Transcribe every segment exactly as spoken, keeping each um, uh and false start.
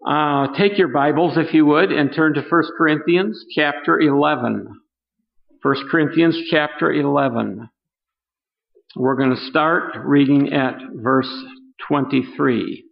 Uh, take your Bibles, if you would, and turn to First Corinthians chapter eleven. First Corinthians chapter eleven. We're going to start reading at verse twenty-three.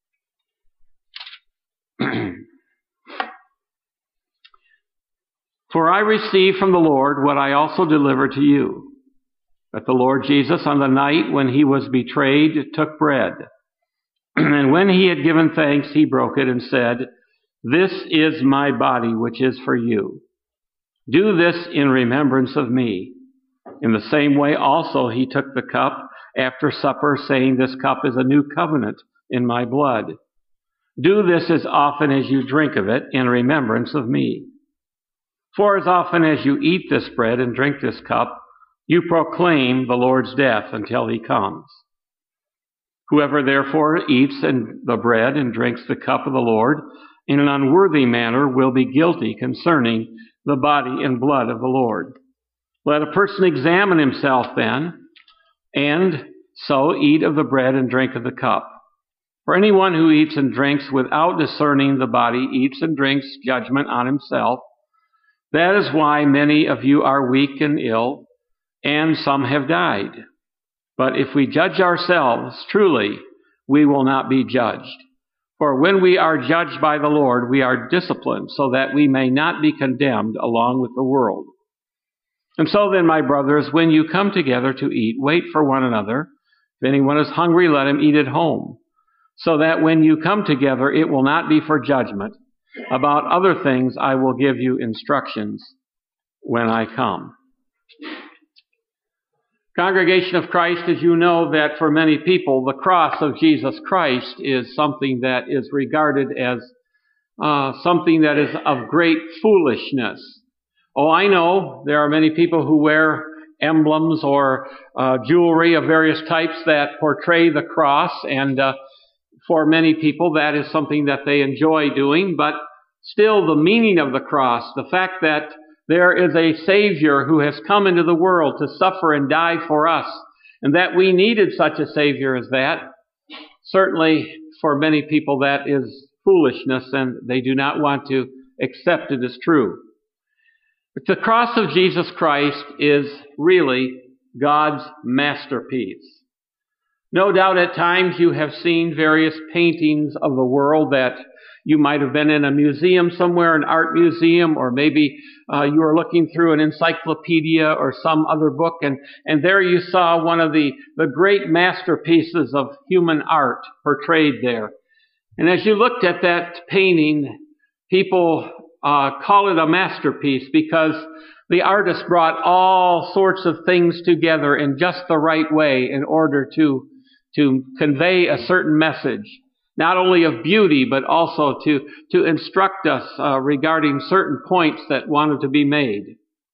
For I received from the Lord what I also delivered to you, that the Lord Jesus, on the night when he was betrayed, took bread. And when he had given thanks, he broke it and said, "This is my body, which is for you. Do this in remembrance of me." In the same way also he took the cup after supper, saying, "This cup is a new covenant in my blood. Do this as often as you drink of it in remembrance of me. For as often as you eat this bread and drink this cup, you proclaim the Lord's death until he comes. Whoever therefore eats the bread and drinks the cup of the Lord in an unworthy manner will be guilty concerning the body and blood of the Lord. Let a person examine himself then, and so eat of the bread and drink of the cup. For anyone who eats and drinks without discerning the body eats and drinks judgment on himself. That is why many of you are weak and ill, and some have died. But if we judge ourselves, truly, we will not be judged. For when we are judged by the Lord, we are disciplined, so that we may not be condemned along with the world. And so then, my brothers, when you come together to eat, wait for one another. If anyone is hungry, let him eat at home, so that when you come together, it will not be for judgment. About other things I will give you instructions when I come. Congregation of Christ, as you know, that for many people, the cross of Jesus Christ is something that is regarded as uh, something that is of great foolishness. Oh, I know there are many people who wear emblems or uh, jewelry of various types that portray the cross, and uh, for many people that is something that they enjoy doing, but still the meaning of the cross, the fact that there is a Savior who has come into the world to suffer and die for us, and that we needed such a Savior as that. Certainly, for many people, that is foolishness, and they do not want to accept it as true. But the cross of Jesus Christ is really God's masterpiece. No doubt at times you have seen various paintings of the world that you might have been in a museum somewhere, an art museum, or maybe uh, you were looking through an encyclopedia or some other book, and, and there you saw one of the, the great masterpieces of human art portrayed there. And as you looked at that painting, people uh, call it a masterpiece because the artist brought all sorts of things together in just the right way in order to, to convey a certain message. Not only of beauty, but also to, to instruct us uh, regarding certain points that wanted to be made.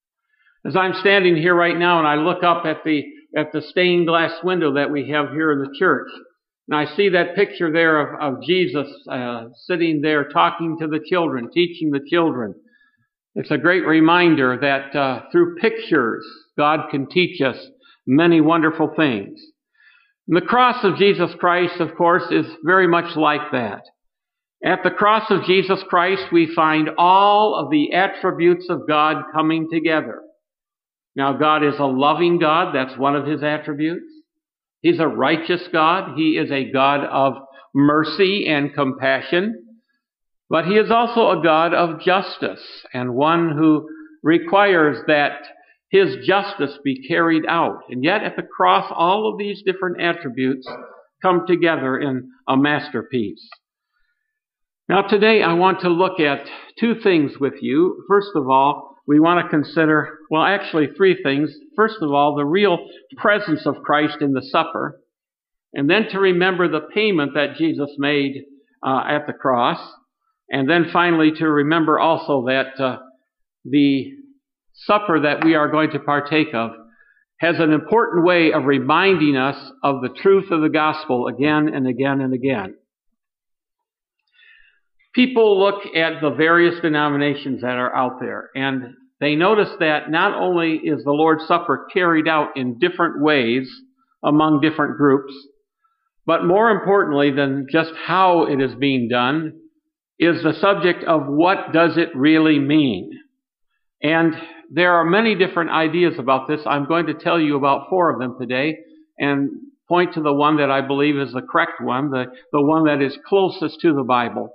As I'm standing here right now and I look up at the, at the stained glass window that we have here in the church, and I see that picture there of, of Jesus uh, sitting there talking to the children, teaching the children. It's a great reminder that uh, through pictures, God can teach us many wonderful things. The cross of Jesus Christ, of course, is very much like that. At the cross of Jesus Christ, we find all of the attributes of God coming together. Now, God is a loving God. That's one of his attributes. He's a righteous God. He is a God of mercy and compassion. But he is also a God of justice, and one who requires that his justice be carried out. And yet at the cross, all of these different attributes come together in a masterpiece. Now today I want to look at two things with you. First of all, we want to consider, well actually three things. First of all, the real presence of Christ in the supper. And then to remember the payment that Jesus made uh, at the cross. And then finally to remember also that uh, the supper that we are going to partake of has an important way of reminding us of the truth of the gospel again and again and again. People look at the various denominations that are out there, and they notice that not only is the Lord's Supper carried out in different ways among different groups, but more importantly than just how it is being done, is the subject of what does it really mean? And there are many different ideas about this. I'm going to tell you about four of them today and point to the one that I believe is the correct one, the, the one that is closest to the Bible.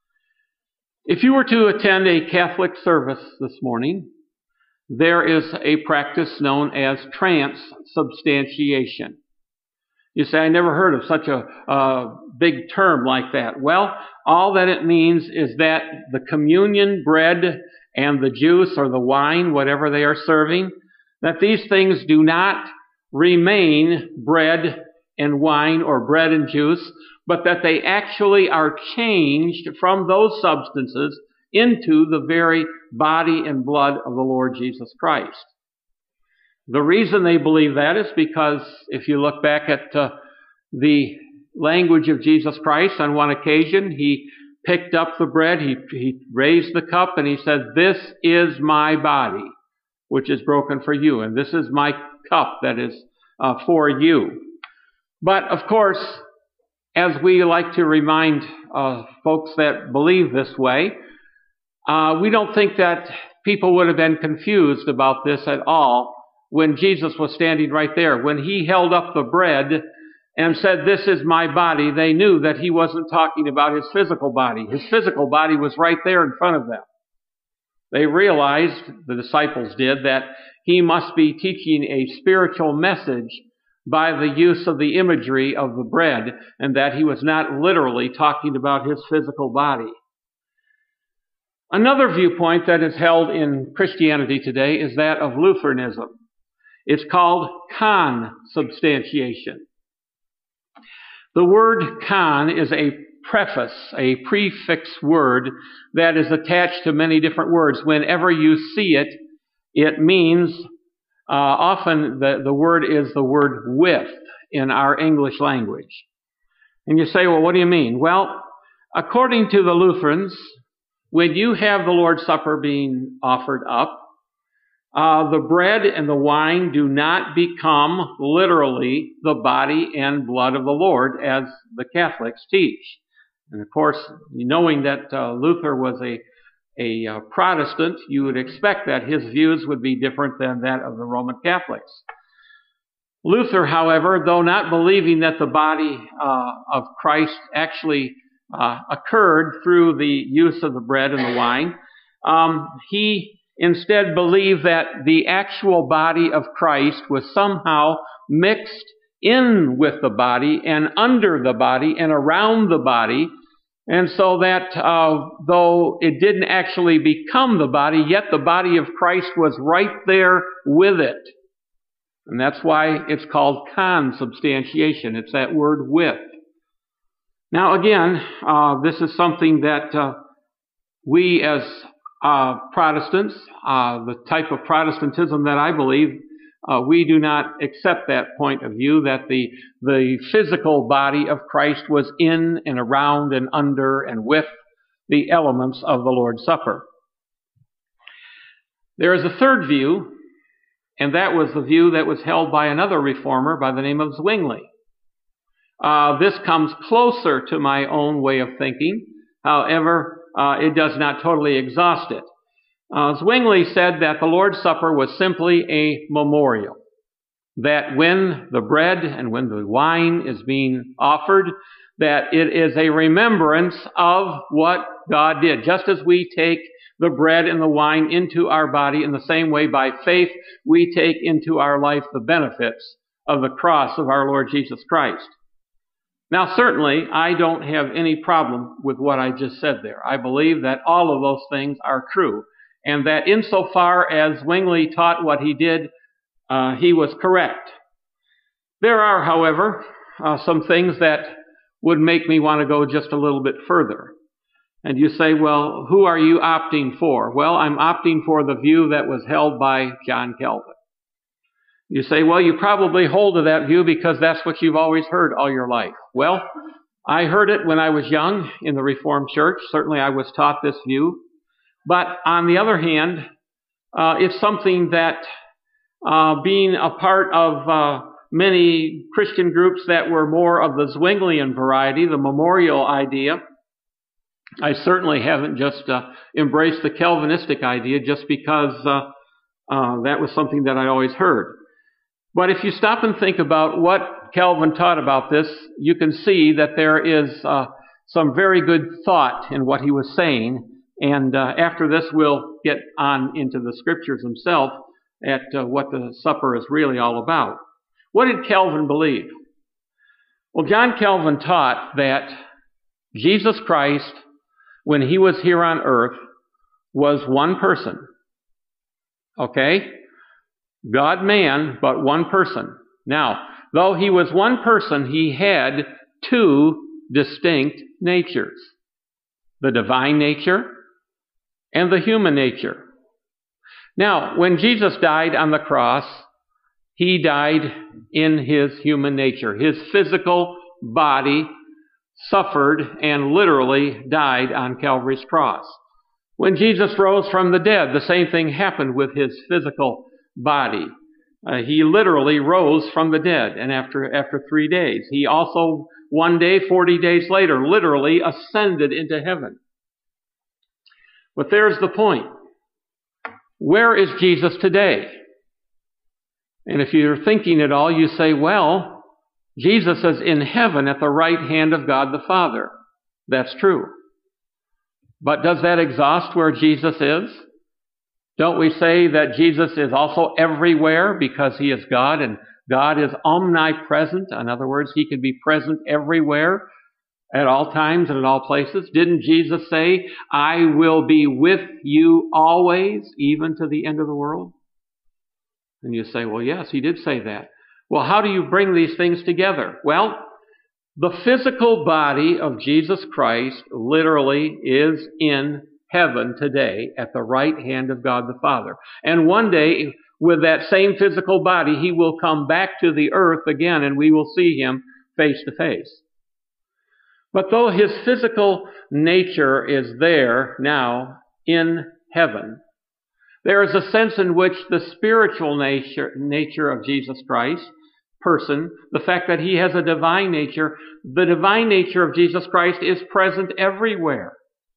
If you were to attend a Catholic service this morning, there is a practice known as transubstantiation. You say, I never heard of such a, a big term like that. Well, all that it means is that the communion bread and the juice or the wine, whatever they are serving, that these things do not remain bread and wine or bread and juice, but that they actually are changed from those substances into the very body and blood of the Lord Jesus Christ. The reason they believe that is because if you look back at uh, the language of Jesus Christ, on one occasion he picked up the bread, he, he raised the cup, and he said, "This is my body, which is broken for you, and this is my cup that is uh, for you." But of course, as we like to remind uh, folks that believe this way, uh, we don't think that people would have been confused about this at all when Jesus was standing right there. When he held up the bread and said, "This is my body," they knew that he wasn't talking about his physical body. His physical body was right there in front of them. They realized, the disciples did, that he must be teaching a spiritual message by the use of the imagery of the bread, and that he was not literally talking about his physical body. Another viewpoint that is held in Christianity today is that of Lutheranism. It's called consubstantiation. The word con is a preface, a prefix word that is attached to many different words. Whenever you see it, it means, uh, often the, the word is the word with in our English language. And you say, well, what do you mean? Well, according to the Lutherans, when you have the Lord's Supper being offered up, Uh, the bread and the wine do not become literally the body and blood of the Lord, as the Catholics teach. And of course, knowing that uh, Luther was a, a uh, Protestant, you would expect that his views would be different than that of the Roman Catholics. Luther, however, though not believing that the body uh, of Christ actually uh, occurred through the use of the bread and the wine, um, he instead believed that the actual body of Christ was somehow mixed in with the body and under the body and around the body. And so that uh, though it didn't actually become the body, yet the body of Christ was right there with it. And that's why it's called consubstantiation. It's that word with. Now again, uh, this is something that uh, we as Uh, Protestants, uh, the type of Protestantism that I believe, uh, we do not accept that point of view, that the, the physical body of Christ was in and around and under and with the elements of the Lord's Supper. There is a third view, and that was the view that was held by another reformer by the name of Zwingli. Uh, this comes closer to my own way of thinking. However, Uh, it does not totally exhaust it. Uh, Zwingli said that the Lord's Supper was simply a memorial. That when the bread and when the wine is being offered, that it is a remembrance of what God did. Just as we take the bread and the wine into our body, in the same way by faith we take into our life the benefits of the cross of our Lord Jesus Christ. Now, certainly, I don't have any problem with what I just said there. I believe that all of those things are true, and that insofar as Zwingli taught what he did, uh, he was correct. There are, however, uh, some things that would make me want to go just a little bit further. And you say, well, who are you opting for? Well, I'm opting for the view that was held by John Calvin. You say, well, you probably hold to that view because that's what you've always heard all your life. Well, I heard it when I was young in the Reformed Church. Certainly I was taught this view. But on the other hand, uh, it's something that uh, being a part of uh, many Christian groups that were more of the Zwinglian variety, the memorial idea, I certainly haven't just uh, embraced the Calvinistic idea just because uh, uh, that was something that I always heard. But if you stop and think about what Calvin taught about this, you can see that there is uh, some very good thought in what he was saying. And uh, after this, we'll get on into the scriptures himself at uh, what the supper is really all about. What did Calvin believe? Well, John Calvin taught that Jesus Christ, when he was here on earth, was one person. Okay? God-man, but one person. Now, though he was one person, he had two distinct natures. The divine nature and the human nature. Now, when Jesus died on the cross, he died in his human nature. His physical body suffered and literally died on Calvary's cross. When Jesus rose from the dead, the same thing happened with his physical body. Uh, he literally rose from the dead, and after, after three days. He also, one day, forty days later, literally ascended into heaven. But there's the point. Where is Jesus today? And if you're thinking at all, you say, well, Jesus is in heaven at the right hand of God the Father. That's true. But does that exhaust where Jesus is? Don't we say that Jesus is also everywhere because he is God and God is omnipresent? In other words, he can be present everywhere at all times and at all places. Didn't Jesus say, I will be with you always, even to the end of the world? And you say, well, yes, he did say that. Well, how do you bring these things together? Well, the physical body of Jesus Christ literally is in heaven today at the right hand of God the Father. And one day, with that same physical body, he will come back to the earth again and we will see him face to face. But though his physical nature is there now in heaven, there is a sense in which the spiritual nature, nature of Jesus Christ, person, the fact that he has a divine nature, the divine nature of Jesus Christ is present everywhere.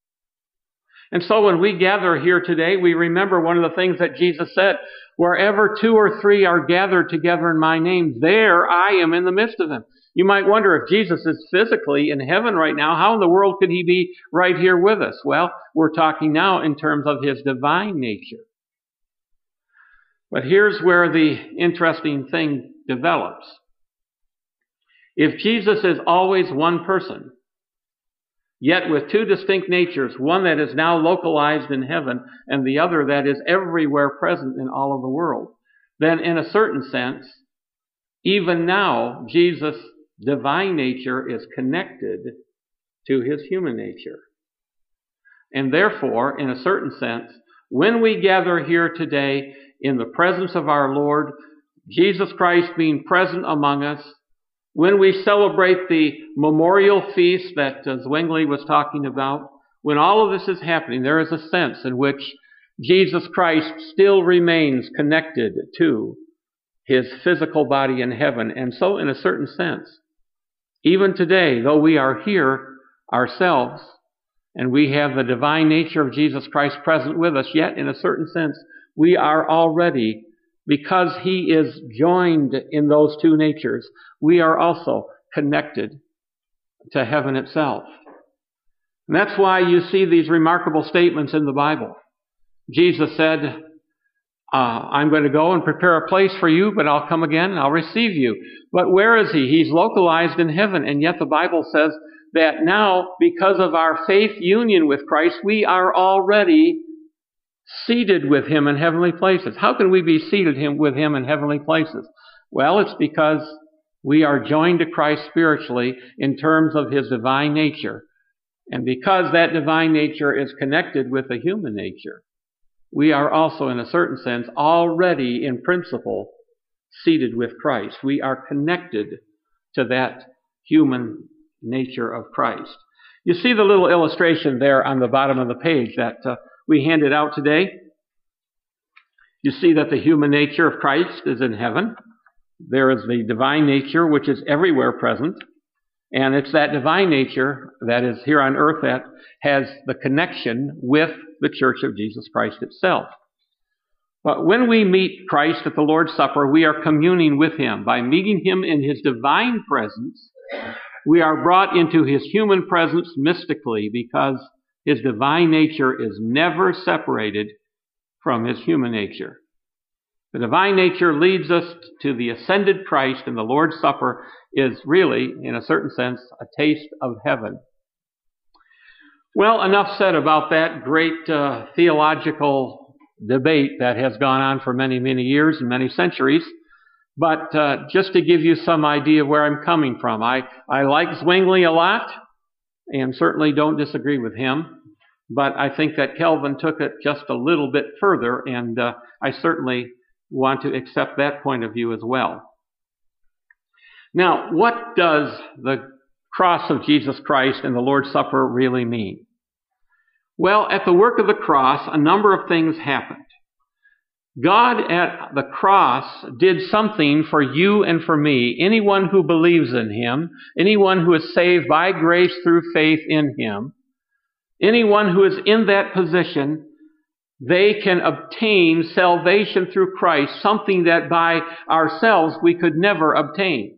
And so when we gather here today, we remember one of the things that Jesus said, wherever two or three are gathered together in my name, there I am in the midst of them. You might wonder if Jesus is physically in heaven right now, how in the world could he be right here with us? Well, we're talking now in terms of his divine nature. But here's where the interesting thing develops. If Jesus is always one person, yet with two distinct natures, one that is now localized in heaven and the other that is everywhere present in all of the world, then in a certain sense, even now, Jesus' divine nature is connected to his human nature. And therefore, in a certain sense, when we gather here today in the presence of our Lord, Jesus Christ being present among us, when we celebrate the memorial feast that uh, Zwingli was talking about, when all of this is happening, there is a sense in which Jesus Christ still remains connected to his physical body in heaven. And so, in a certain sense, even today, though we are here ourselves, and we have the divine nature of Jesus Christ present with us, yet, in a certain sense, we are already, because he is joined in those two natures, we are also connected to heaven itself. And that's why you see these remarkable statements in the Bible. Jesus said, uh, I'm going to go and prepare a place for you, but I'll come again and I'll receive you. But where is he? He's localized in heaven. And yet the Bible says that now, because of our faith union with Christ, we are already seated with him in heavenly places. How can we be seated him with him in heavenly places? Well, it's because we are joined to Christ spiritually in terms of his divine nature. And because that divine nature is connected with the human nature, we are also, in a certain sense, already in principle seated with Christ. We are connected to that human nature of Christ. You see the little illustration there on the bottom of the page that uh, we handed out today. You see that the human nature of Christ is in heaven. There is the divine nature which is everywhere present. And it's that divine nature that is here on earth that has the connection with the Church of Jesus Christ itself. But when we meet Christ at the Lord's Supper, we are communing with Him. By meeting Him in His divine presence, we are brought into His human presence mystically, because His divine nature is never separated from His human nature. The divine nature leads us to the ascended Christ, and the Lord's Supper is really, in a certain sense, a taste of heaven. Well, enough said about that great uh, theological debate that has gone on for many, many years and many centuries. But uh, just to give you some idea of where I'm coming from, I, I like Zwingli a lot, and certainly don't disagree with him. But I think that Calvin took it just a little bit further, and uh, I certainly want to accept that point of view as well. Now, what does the cross of Jesus Christ and the Lord's Supper really mean? Well, at the work of the cross, a number of things happened. God at the cross did something for you and for me, anyone who believes in Him, anyone who is saved by grace through faith in Him, anyone who is in that position. They can obtain salvation through Christ, something that by ourselves we could never obtain.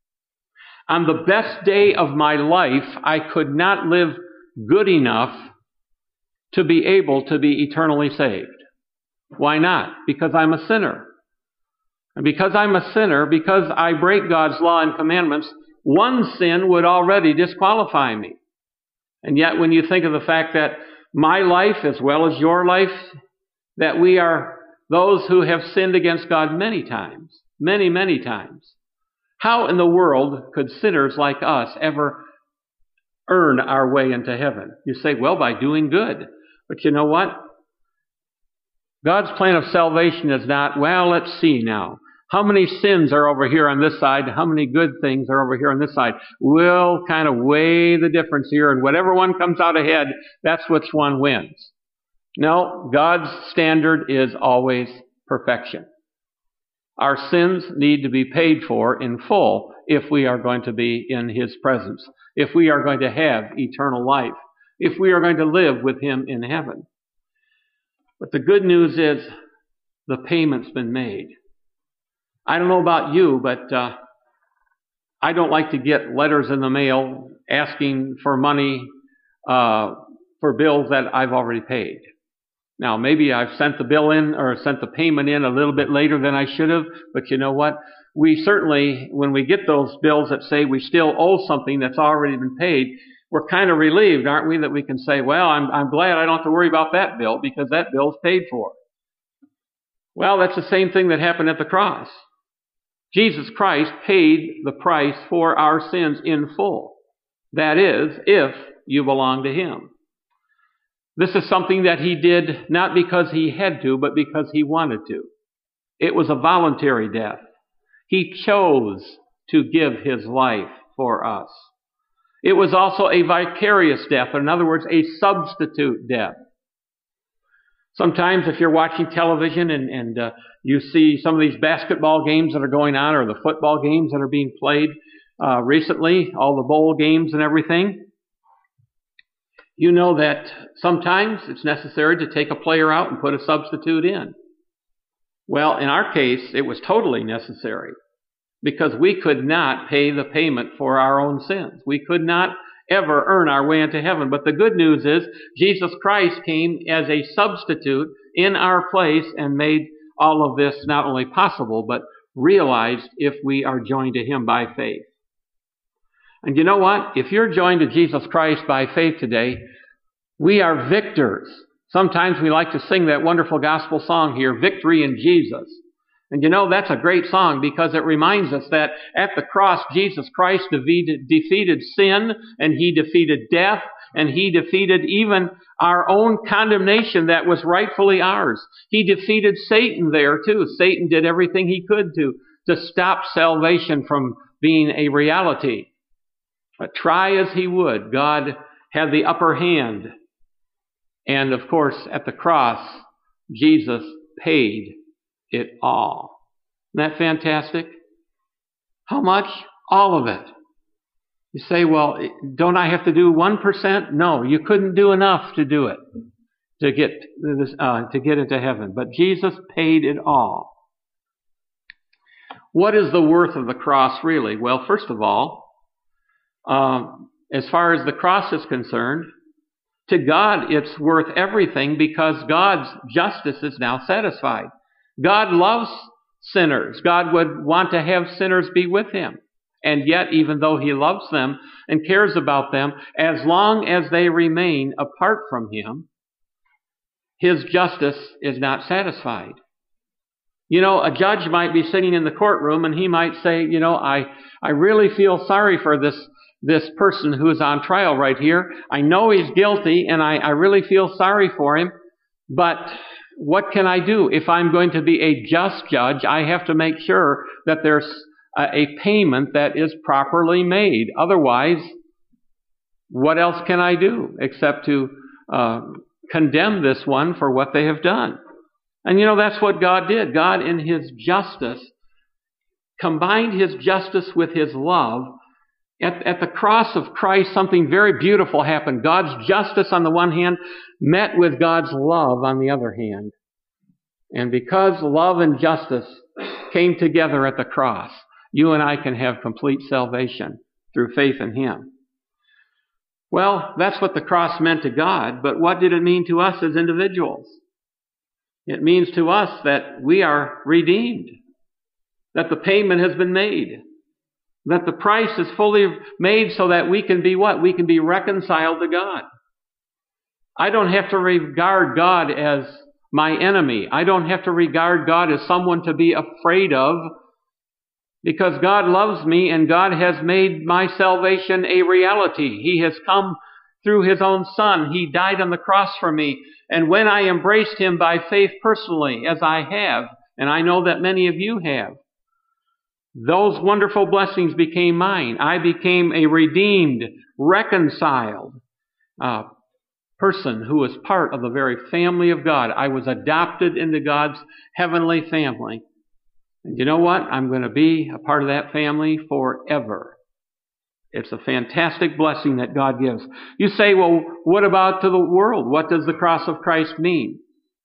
On the best day of my life, I could not live good enough to be able to be eternally saved. Why not? Because I'm a sinner. And because I'm a sinner, because I break God's law and commandments, one sin would already disqualify me. And yet when you think of the fact that my life as well as your life, that we are those who have sinned against God many times, many, many times. How in the world could sinners like us ever earn our way into heaven? You say, well, by doing good. But you know what? God's plan of salvation is not, well, let's see now. How many sins are over here on this side? How many good things are over here on this side? We'll kind of weigh the difference here, and whatever one comes out ahead, that's which one wins. No, God's standard is always perfection. Our sins need to be paid for in full if we are going to be in His presence, if we are going to have eternal life, if we are going to live with Him in heaven. But the good news is the payment's been made. I don't know about you, but uh, I don't like to get letters in the mail asking for money uh, for bills that I've already paid. Now, maybe I've sent the bill in or sent the payment in a little bit later than I should have, but you know what? We certainly, when we get those bills that say we still owe something that's already been paid, we're kind of relieved, aren't we, that we can say, well, I'm, I'm glad I don't have to worry about that bill because that bill's paid for. Well, that's the same thing that happened at the cross. Jesus Christ paid the price for our sins in full. That is, if you belong to Him. This is something that He did not because He had to, but because He wanted to. It was a voluntary death. He chose to give His life for us. It was also a vicarious death, in other words, a substitute death. Sometimes if you're watching television and, and uh, you see some of these basketball games that are going on, or the football games that are being played uh, recently, all the bowl games and everything, you know that sometimes it's necessary to take a player out and put a substitute in. Well, in our case, it was totally necessary because we could not pay the payment for our own sins. We could not ever earn our way into heaven. But the good news is Jesus Christ came as a substitute in our place and made all of this not only possible, but realized if we are joined to Him by faith. And you know what? If you're joined to Jesus Christ by faith today, we are victors. Sometimes we like to sing that wonderful gospel song here, Victory in Jesus. And you know, that's a great song because it reminds us that at the cross, Jesus Christ defeated, defeated sin, and He defeated death, and He defeated even our own condemnation that was rightfully ours. He defeated Satan there too. Satan did everything he could to, to stop salvation from being a reality. But try as He would, God had the upper hand. And of course, at the cross, Jesus paid it all. Isn't that fantastic? How much? All of it. You say, well, don't I have to do one percent? No, you couldn't do enough to do it, to get this, uh, to get into heaven. But Jesus paid it all. What is the worth of the cross, really? Well, first of all, um, as far as the cross is concerned, to God it's worth everything because God's justice is now satisfied. God loves sinners. God would want to have sinners be with Him. And yet, even though He loves them and cares about them, as long as they remain apart from Him, His justice is not satisfied. You know, a judge might be sitting in the courtroom and he might say, you know, I, I really feel sorry for this, this person who is on trial right here. I know he's guilty and I, I really feel sorry for him, but what can I do? If I'm going to be a just judge, I have to make sure that there's a, a payment that is properly made. Otherwise, what else can I do except to uh, condemn this one for what they have done? And you know, that's what God did. God, in His justice, combined His justice with His love. At, at the cross of Christ, something very beautiful happened. God's justice on the one hand met with God's love on the other hand. And because love and justice came together at the cross, you and I can have complete salvation through faith in Him. Well, that's what the cross meant to God, but what did it mean to us as individuals? It means to us that we are redeemed, that the payment has been made, that the price is fully made so that we can be what? We can be reconciled to God. I don't have to regard God as my enemy. I don't have to regard God as someone to be afraid of, because God loves me and God has made my salvation a reality. He has come through His own Son. He died on the cross for me. And when I embraced Him by faith personally, as I have, and I know that many of you have, those wonderful blessings became mine. I became a redeemed, reconciled uh, person who was part of the very family of God. I was adopted into God's heavenly family. And you know what? I'm going to be a part of that family forever. It's a fantastic blessing that God gives. You say, well, what about to the world? What does the cross of Christ mean?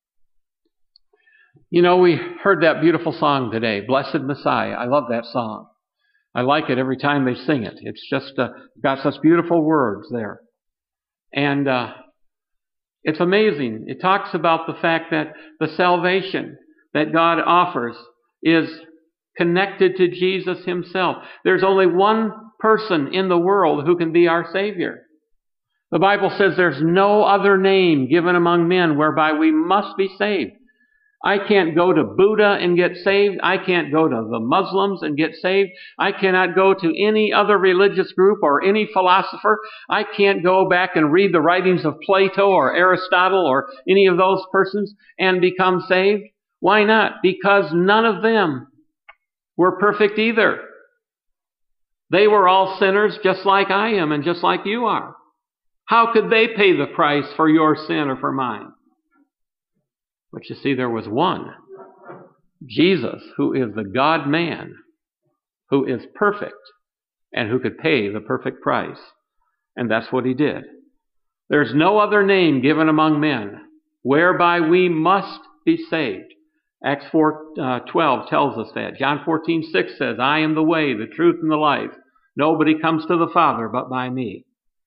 You know, we heard that beautiful song today, Blessed Messiah. I love that song. I like it every time they sing it. It's just uh, got such beautiful words there. And uh, it's amazing. It talks about the fact that the salvation that God offers is connected to Jesus Himself. There's only one person in the world who can be our Savior. The Bible says there's no other name given among men whereby we must be saved. I can't go to Buddha and get saved. I can't go to the Muslims and get saved. I cannot go to any other religious group or any philosopher. I can't go back and read the writings of Plato or Aristotle or any of those persons and become saved. Why not? Because none of them were perfect either. They were all sinners just like I am and just like you are. How could they pay the price for your sin or for mine? But you see, there was one, Jesus, who is the God-man, who is perfect and who could pay the perfect price. And that's what He did. There's no other name given among men whereby we must be saved. Acts four twelve tells us that. John fourteen six says, I am the way, the truth, and the life. Nobody comes to the Father but by me.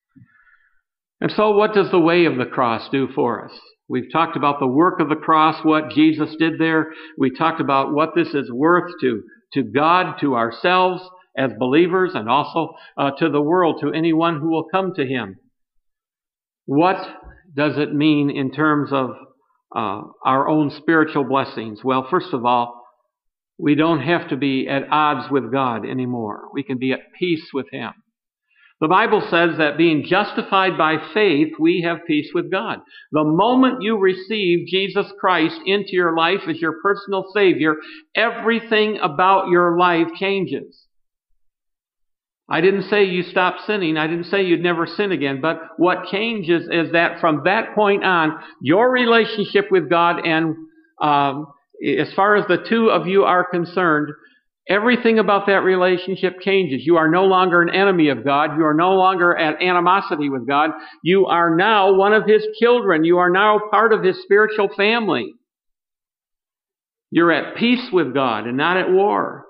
And so what does the way of the cross do for us? We've talked about the work of the cross, what Jesus did there. We talked about what this is worth to, to God, to ourselves as believers, and also uh, to the world, to anyone who will come to Him. What does it mean in terms of uh, our own spiritual blessings? Well, first of all, we don't have to be at odds with God anymore. We can be at peace with Him. The Bible says that being justified by faith, we have peace with God. The moment you receive Jesus Christ into your life as your personal Savior, everything about your life changes. I didn't say you stop sinning. I didn't say you'd never sin again. But what changes is that from that point on, your relationship with God and um, as far as the two of you are concerned, Everything about that relationship changes. You are no longer an enemy of God. You are no longer at animosity with God. You are now one of His children. You are now part of His spiritual family. You're at peace with God and not at war.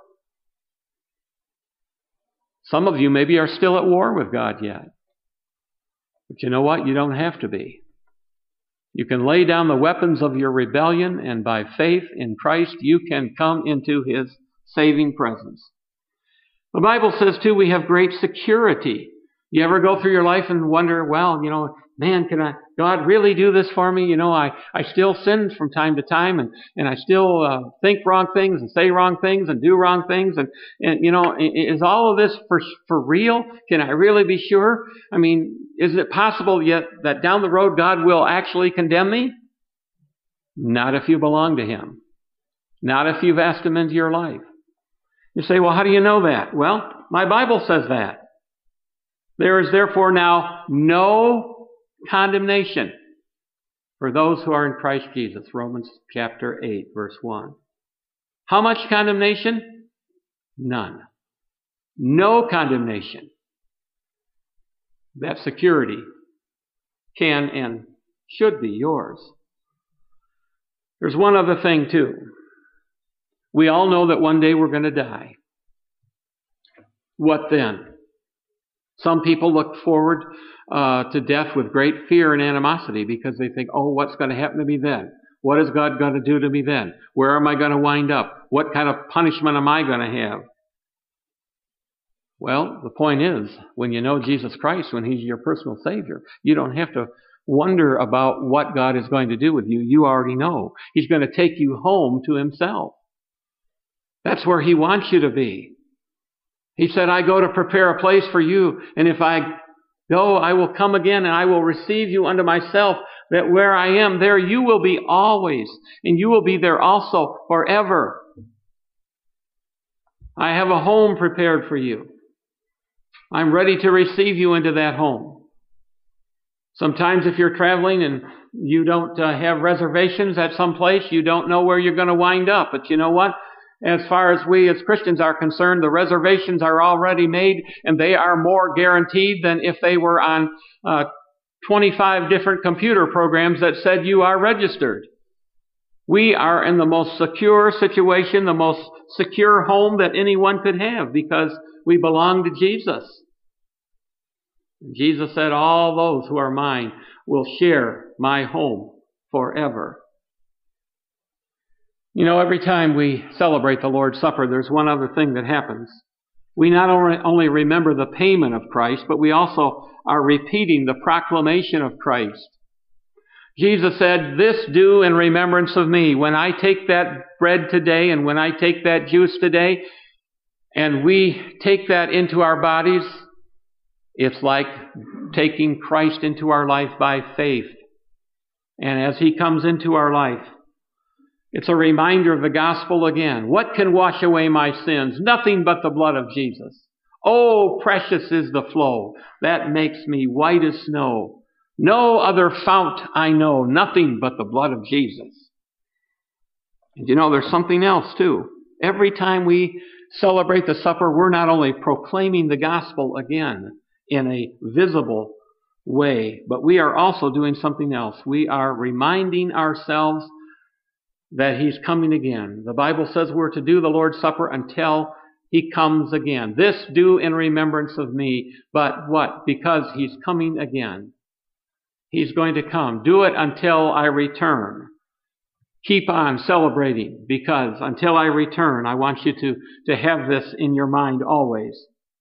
Some of you maybe are still at war with God yet. But you know what? You don't have to be. You can lay down the weapons of your rebellion, and by faith in Christ, you can come into His saving presence. The Bible says, too, we have great security. You ever go through your life and wonder, well, you know, man, can I, God really do this for me? You know, I, I still sin from time to time, and, and I still uh, think wrong things and say wrong things and do wrong things. And, and, you know, is all of this for, for real? Can I really be sure? I mean, is it possible yet that down the road God will actually condemn me? Not if you belong to Him. Not if you've asked Him into your life. You say, well, how do you know that? Well, my Bible says that. There is therefore now no condemnation for those who are in Christ Jesus. Romans chapter eight, verse one. How much condemnation? None. No condemnation. That security can and should be yours. There's one other thing too. We all know that one day we're going to die. What then? Some people look forward uh, to death with great fear and animosity because they think, oh, what's going to happen to me then? What is God going to do to me then? Where am I going to wind up? What kind of punishment am I going to have? Well, the point is, when you know Jesus Christ, when He's your personal Savior, you don't have to wonder about what God is going to do with you. You already know. He's going to take you home to Himself. That's where He wants you to be. He said, I go to prepare a place for you, and if I go, I will come again, and I will receive you unto myself, that where I am, there you will be always, and you will be there also forever. I have a home prepared for you. I'm ready to receive you into that home. Sometimes if you're traveling and you don't uh, have reservations at some place, you don't know where you're going to wind up. But you know what? As far as we as Christians are concerned, the reservations are already made, and they are more guaranteed than if they were on uh, twenty-five different computer programs that said you are registered. We are in the most secure situation, the most secure home that anyone could have, because we belong to Jesus. Jesus said, all those who are mine will share my home forever. You know, every time we celebrate the Lord's Supper, there's one other thing that happens. We not only remember the payment of Christ, but we also are repeating the proclamation of Christ. Jesus said, this do in remembrance of me. When I take that bread today and when I take that juice today, and we take that into our bodies, it's like taking Christ into our life by faith. And as He comes into our life, it's a reminder of the gospel again. What can wash away my sins? Nothing but the blood of Jesus. Oh, precious is the flow that makes me white as snow. No other fount I know, nothing but the blood of Jesus. And you know, there's something else too. Every time we celebrate the supper, we're not only proclaiming the gospel again in a visible way, but we are also doing something else. We are reminding ourselves that He's coming again. The Bible says we're to do the Lord's Supper until He comes again. This do in remembrance of me. But what? Because He's coming again. He's going to come. Do it until I return. Keep on celebrating, because until I return, I want you to, to have this in your mind always.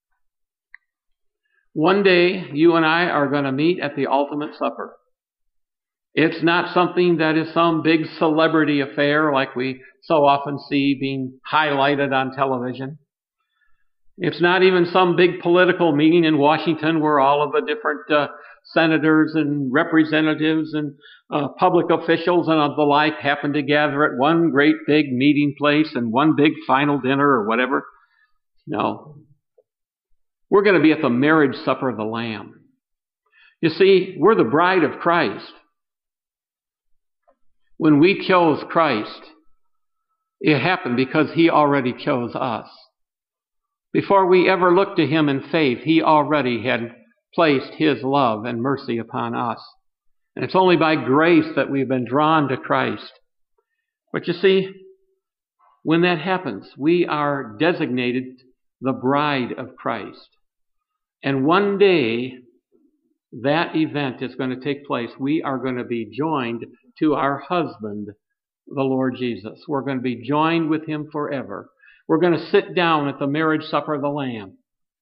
One day, you and I are going to meet at the ultimate supper. It's not something that is some big celebrity affair like we so often see being highlighted on television. It's not even some big political meeting in Washington where all of the different uh, senators and representatives and uh, public officials and the like happen to gather at one great big meeting place and one big final dinner or whatever. No. We're going to be at the marriage supper of the Lamb. You see, we're the bride of Christ. When we chose Christ, It happened because He already chose us. Before we ever looked to Him in faith, He already had placed His love and mercy upon us. And it's only by grace that we've been drawn to Christ. But you see, when that happens, we are designated the bride of Christ. And one day, that event is going to take place. We are going to be joined to our husband, the Lord Jesus. We're going to be joined with Him forever. We're going to sit down at the marriage supper of the Lamb.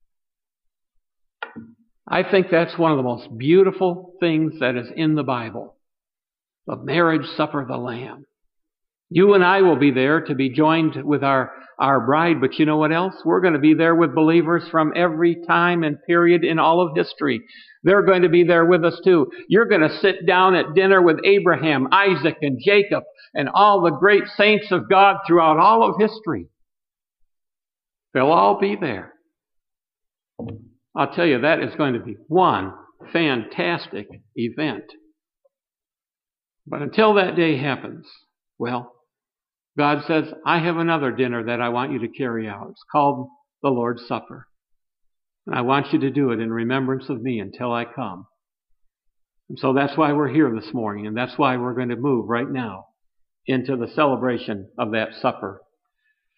I think that's one of the most beautiful things that is in the Bible. The marriage supper of the Lamb. You and I will be there to be joined with our, our bride, but you know what else? We're going to be there with believers from every time and period in all of history. They're going to be there with us too. You're going to sit down at dinner with Abraham, Isaac, and Jacob, and all the great saints of God throughout all of history. They'll all be there. I'll tell you, that is going to be one fantastic event. But until that day happens, well, God says, I have another dinner that I want you to carry out. It's called the Lord's Supper. And I want you to do it in remembrance of me until I come. And so that's why we're here this morning, and that's why we're going to move right now into the celebration of that supper